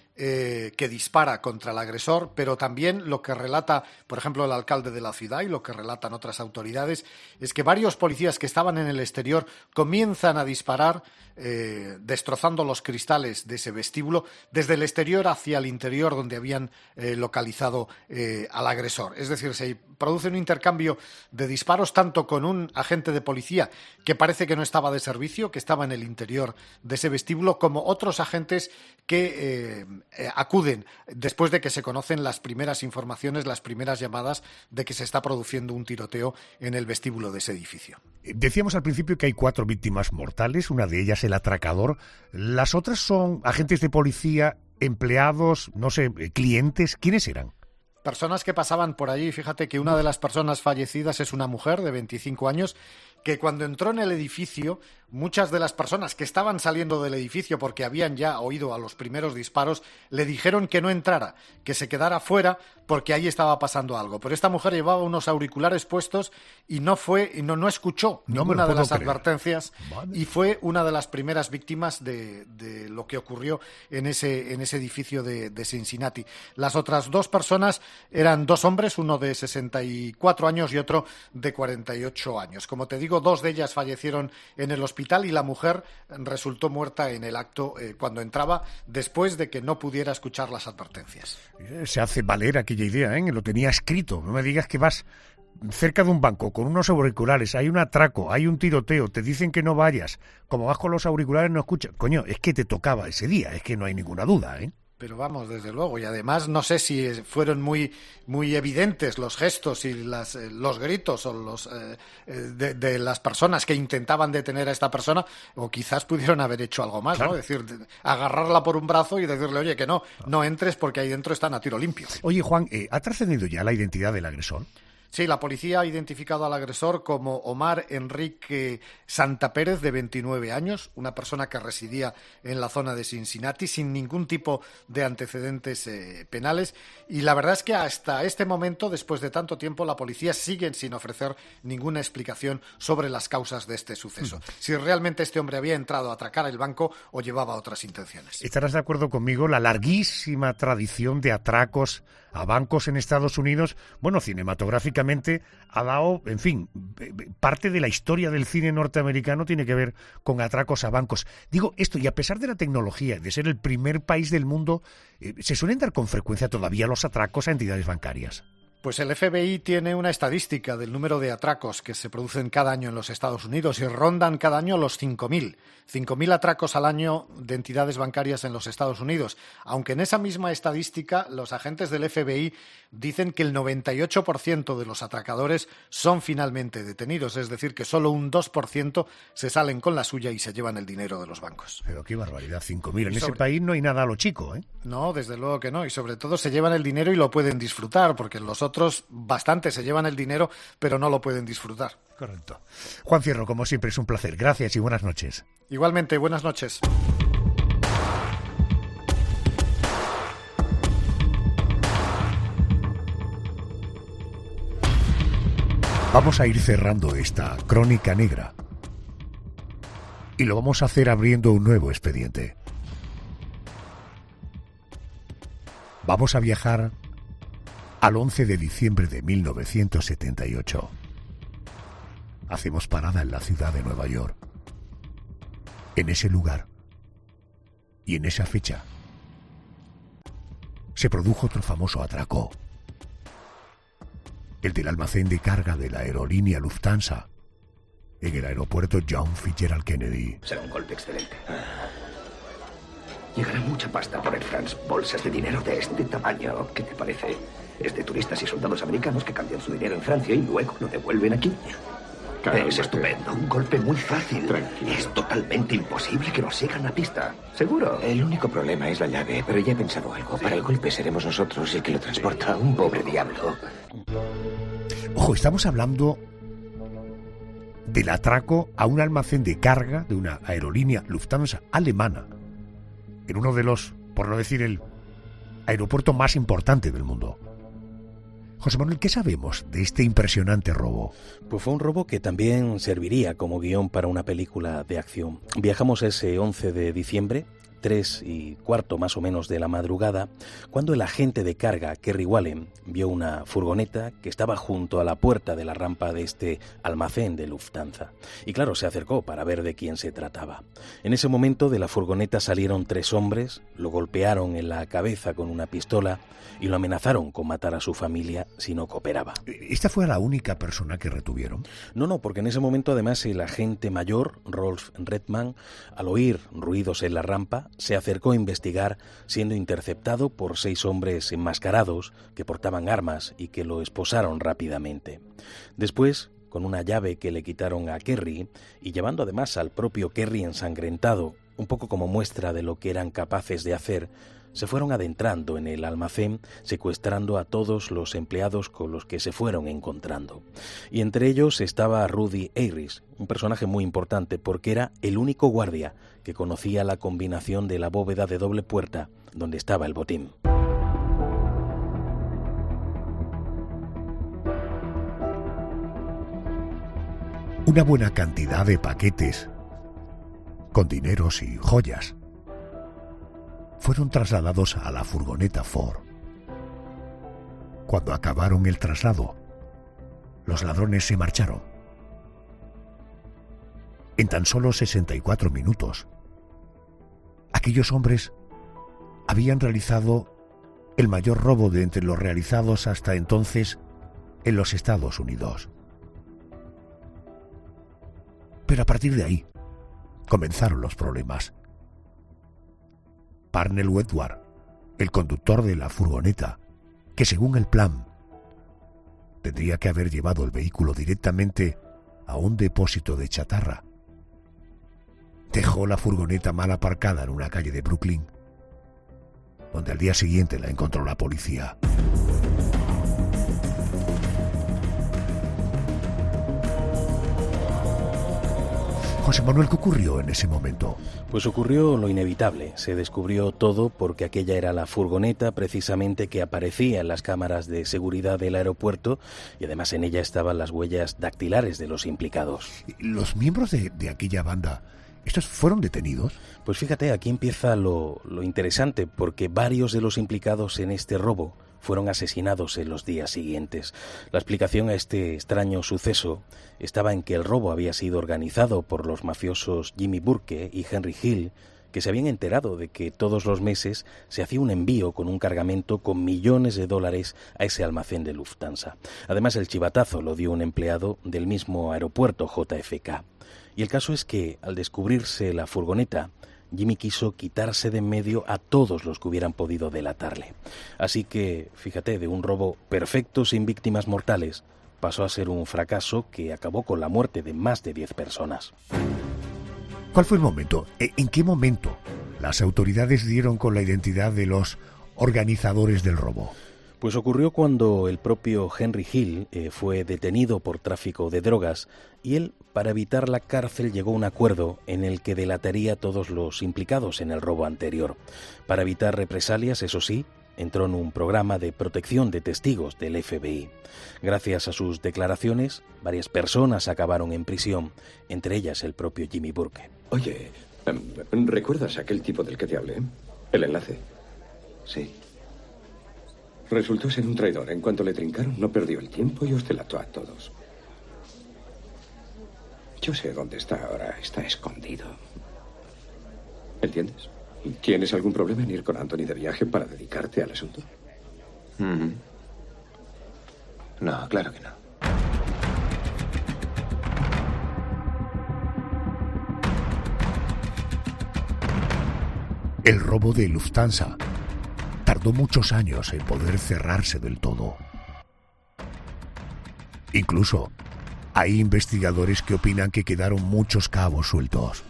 que dispara contra el agresor, pero también lo que relata, por ejemplo, el alcalde de la ciudad y lo que relatan otras autoridades es que varios policías que estaban en el exterior comienzan a disparar destrozando los cristales de ese vestíbulo desde el exterior hacia el interior donde habían localizado al agresor. Es decir, se produce un intercambio de disparos tanto con un agente de policía que parece que no estaba de servicio, que estaba en el interior de ese vestíbulo, como otros agentes que acuden después de que se conocen las primeras informaciones, las primeras llamadas de que se está produciendo un tiroteo en el vestíbulo de ese edificio. Decíamos al principio que hay 4 víctimas mortales, una de ellas el atracador. ¿Las otras son agentes de policía, empleados, no sé, clientes? ¿Quiénes eran? Personas que pasaban por allí. Fíjate que una de las personas fallecidas es una mujer de 25 años que cuando entró en el edificio, muchas de las personas que estaban saliendo del edificio porque habían ya oído a los primeros disparos, le dijeron que no entrara, que se quedara fuera porque ahí estaba pasando algo. Pero esta mujer llevaba unos auriculares puestos y no escuchó ninguna de las advertencias y fue una de las primeras víctimas de lo que ocurrió en ese edificio de Cincinnati. Las otras 2 personas eran 2 hombres, uno de 64 años y otro de 48 años. Como te digo, 2 de ellas fallecieron en el hospital y la mujer resultó muerta en el acto cuando entraba, después de que no pudiera escuchar las advertencias. Se hace valer aquella idea, ¿eh? Lo tenía escrito. No me digas que vas cerca de un banco con unos auriculares, hay un atraco, hay un tiroteo, te dicen que no vayas. Como vas con los auriculares no escuchas. Coño, es que te tocaba ese día, es que no hay ninguna duda, ¿eh? Pero vamos, desde luego, y además no sé si fueron muy evidentes los gestos y los gritos o de las personas que intentaban detener a esta persona, o quizás pudieron haber hecho algo más, claro, ¿no? Es decir, agarrarla por un brazo y decirle, oye, que no entres porque ahí dentro están a tiro limpio. Oye, Juan, ¿ha trascendido ya la identidad del agresor? Sí, la policía ha identificado al agresor como Omar Enrique Santapérez, de 29 años, una persona que residía en la zona de Cincinnati sin ningún tipo de antecedentes penales. Y la verdad es que hasta este momento, después de tanto tiempo, la policía sigue sin ofrecer ninguna explicación sobre las causas de este suceso. Si realmente este hombre había entrado a atracar el banco o llevaba otras intenciones. ¿Estarás de acuerdo conmigo? La larguísima tradición de atracos a bancos en Estados Unidos, bueno, cinematográficamente prácticamente ha dado, en fin, parte de la historia del cine norteamericano tiene que ver con atracos a bancos. Digo esto, y a pesar de la tecnología, de ser el primer país del mundo, ¿se suelen dar con frecuencia todavía los atracos a entidades bancarias? Pues el FBI tiene una estadística del número de atracos que se producen cada año en los Estados Unidos y rondan cada año los 5.000. 5.000 atracos al año de entidades bancarias en los Estados Unidos. Aunque en esa misma estadística los agentes del FBI dicen que el 98% de los atracadores son finalmente detenidos. Es decir, que solo un 2% se salen con la suya y se llevan el dinero de los bancos. Pero qué barbaridad, 5.000. En ese país no hay nada a lo chico, ¿eh? No, desde luego que no. Y sobre todo se llevan el dinero y lo pueden disfrutar, porque los otros bastante se llevan el dinero, pero no lo pueden disfrutar. Correcto. Juan Fierro, como siempre, es un placer. Gracias y buenas noches. Igualmente, buenas noches. Vamos a ir cerrando esta crónica negra y lo vamos a hacer abriendo un nuevo expediente. Vamos a viajar al 11 de diciembre de 1978. Hacemos parada en la ciudad de Nueva York. En ese lugar y en esa fecha se produjo otro famoso atraco. El del almacén de carga de la aerolínea Lufthansa en el aeropuerto John Fitzgerald Kennedy. Será un golpe excelente. Llegará mucha pasta por Air France, bolsas de dinero de este tamaño. ¿Qué te parece? Es de turistas y soldados americanos que cambian su dinero en Francia y luego lo devuelven aquí. Caramba, es estupendo, un golpe muy fácil. Tranquilo. Es totalmente imposible que nos sigan la pista. ¿Seguro? El único problema es la llave, pero ya he pensado algo. Para el golpe seremos nosotros el que lo transporta. Un pobre diablo. Ojo, estamos hablando del atraco a un almacén de carga de una aerolínea Lufthansa alemana en uno de los, por no decir el aeropuerto más importante del mundo. José Manuel, ¿qué sabemos de este impresionante robo? Pues fue un robo que también serviría como guión para una película de acción. Viajamos ese 11 de diciembre, 3:15 más o menos de la madrugada, cuando el agente de carga, Kerry Wallen, vio una furgoneta que estaba junto a la puerta de la rampa de este almacén de Lufthansa. Y claro, se acercó para ver de quién se trataba. En ese momento de la furgoneta salieron 3 hombres, lo golpearon en la cabeza con una pistola y lo amenazaron con matar a su familia si no cooperaba. ¿Esta fue la única persona que retuvieron? No, porque en ese momento además el agente mayor, Rolf Redman, al oír ruidos en la rampa, se acercó a investigar, siendo interceptado por 6 hombres enmascarados que portaban armas y que lo esposaron rápidamente. Después, con una llave que le quitaron a Kerry y llevando además al propio Kerry ensangrentado, un poco como muestra de lo que eran capaces de hacer, se fueron adentrando en el almacén, secuestrando a todos los empleados con los que se fueron encontrando. Y entre ellos estaba Rudy Ayres, un personaje muy importante porque era el único guardia que conocía la combinación de la bóveda de doble puerta donde estaba el botín. Una buena cantidad de paquetes con dineros y joyas fueron trasladados a la furgoneta Ford. Cuando acabaron el traslado, los ladrones se marcharon. En tan solo 64 minutos, aquellos hombres habían realizado el mayor robo de entre los realizados hasta entonces en los Estados Unidos. Pero a partir de ahí comenzaron los problemas. Parnell Wedward, el conductor de la furgoneta, que según el plan tendría que haber llevado el vehículo directamente a un depósito de chatarra, dejó la furgoneta mal aparcada en una calle de Brooklyn, donde al día siguiente la encontró la policía. José Manuel, ¿qué ocurrió en ese momento? Pues ocurrió lo inevitable. Se descubrió todo porque aquella era la furgoneta precisamente que aparecía en las cámaras de seguridad del aeropuerto y además en ella estaban las huellas dactilares de los implicados. ¿Los miembros de aquella banda, estos fueron detenidos? Pues fíjate, aquí empieza lo interesante porque varios de los implicados en este robo fueron asesinados en los días siguientes. La explicación a este extraño suceso estaba en que el robo había sido organizado por los mafiosos Jimmy Burke y Henry Hill, que se habían enterado de que todos los meses se hacía un envío con un cargamento con millones de dólares a ese almacén de Lufthansa. Además, el chivatazo lo dio un empleado del mismo aeropuerto JFK. Y el caso es que, al descubrirse la furgoneta, Jimmy quiso quitarse de en medio a todos los que hubieran podido delatarle. Así que, fíjate, de un robo perfecto sin víctimas mortales, pasó a ser un fracaso que acabó con la muerte de más de 10 personas. ¿Cuál fue el momento? ¿En qué momento las autoridades dieron con la identidad de los organizadores del robo? Pues ocurrió cuando el propio Henry Hill fue detenido por tráfico de drogas y él, para evitar la cárcel, llegó a un acuerdo en el que delataría a todos los implicados en el robo anterior. Para evitar represalias, eso sí, entró en un programa de protección de testigos del FBI. Gracias a sus declaraciones, varias personas acabaron en prisión, entre ellas el propio Jimmy Burke. Oye, ¿recuerdas aquel tipo del que te hablé? El enlace. Sí. Resultó ser un traidor. En cuanto le trincaron, no perdió el tiempo y os delató a todos. Yo sé dónde está ahora. Está escondido. ¿Entiendes? ¿Tienes algún problema en ir con Anthony de viaje para dedicarte al asunto? No, claro que no. El robo de Lufthansa tardó muchos años en poder cerrarse del todo. Incluso hay investigadores que opinan que quedaron muchos cabos sueltos.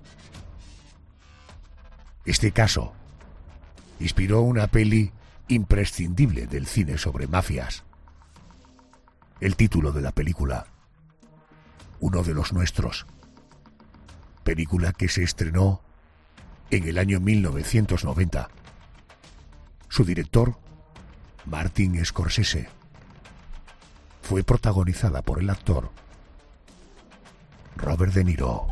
Este caso inspiró una peli imprescindible del cine sobre mafias. El título de la película, Uno de los nuestros. Película que se estrenó en el año 1990. Su director, Martin Scorsese, fue protagonizada por el actor Robert De Niro.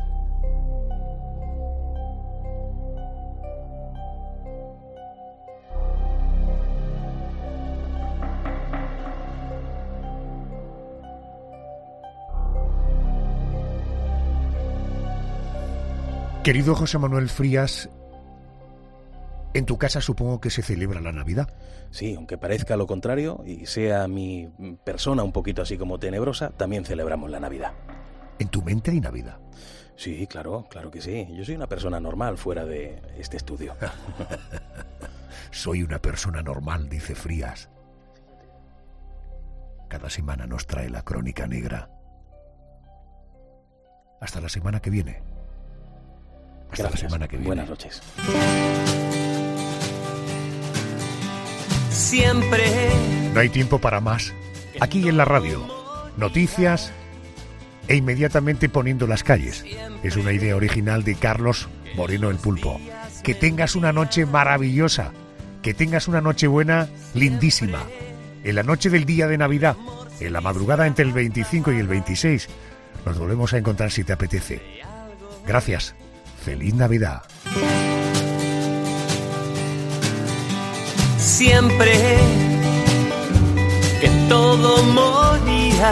Querido José Manuel Frías, ¿en tu casa supongo que se celebra la Navidad? Sí, aunque parezca lo contrario y sea mi persona un poquito así como tenebrosa, también celebramos la Navidad. ¿En tu mente hay Navidad? Sí, claro que sí. Yo soy una persona normal fuera de este estudio. Soy una persona normal, dice Frías. Cada semana nos trae la crónica negra. Hasta la semana que viene. Hasta Gracias. la semana que viene. Buenas noches. Siempre. No hay tiempo para más. Aquí en la radio. Noticias e inmediatamente poniendo las calles. Es una idea original de Carlos Moreno el Pulpo. Que tengas una noche maravillosa. Que tengas una noche buena, lindísima. En la noche del día de Navidad, en la madrugada entre el 25 y el 26, nos volvemos a encontrar si te apetece. Gracias. ¡Feliz Navidad! Siempre que todo moría,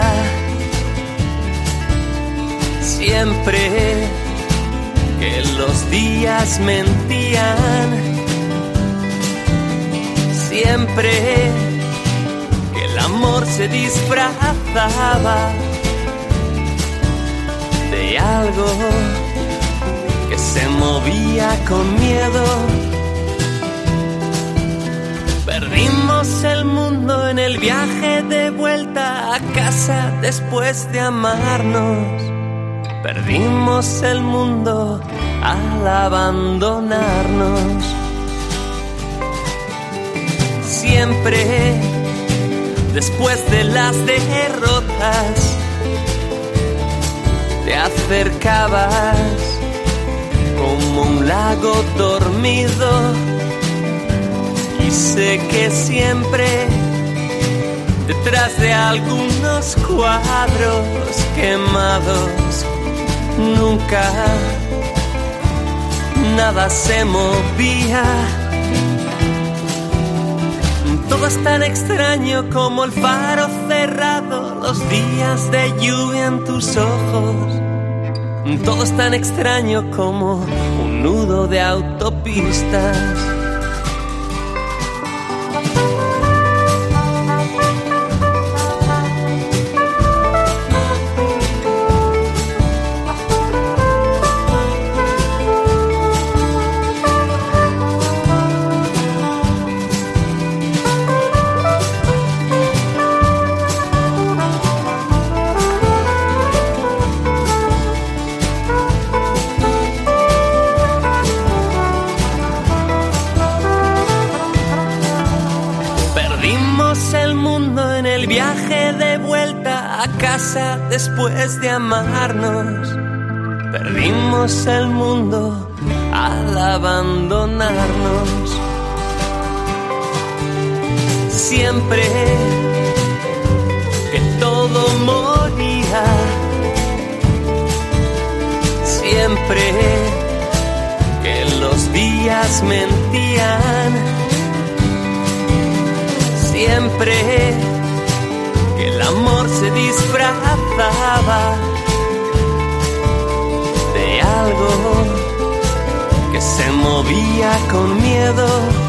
siempre que los días mentían, siempre que el amor se disfrazaba de algo que se movía con miedo. Perdimos el mundo en el viaje de vuelta a casa después de amarnos. Perdimos el mundo al abandonarnos. Siempre después de las derrotas te acercabas como un lago dormido, y sé que siempre detrás de algunos cuadros quemados nunca nada se movía. Todo es tan extraño como el faro cerrado, los días de lluvia en tus ojos. Todo es tan extraño como un nudo de autopistas. Después de amarnos, perdimos el mundo al abandonarnos. Siempre que todo moría, siempre que los días mentían, siempre que el amor se disfrazaba de algo que se movía con miedo.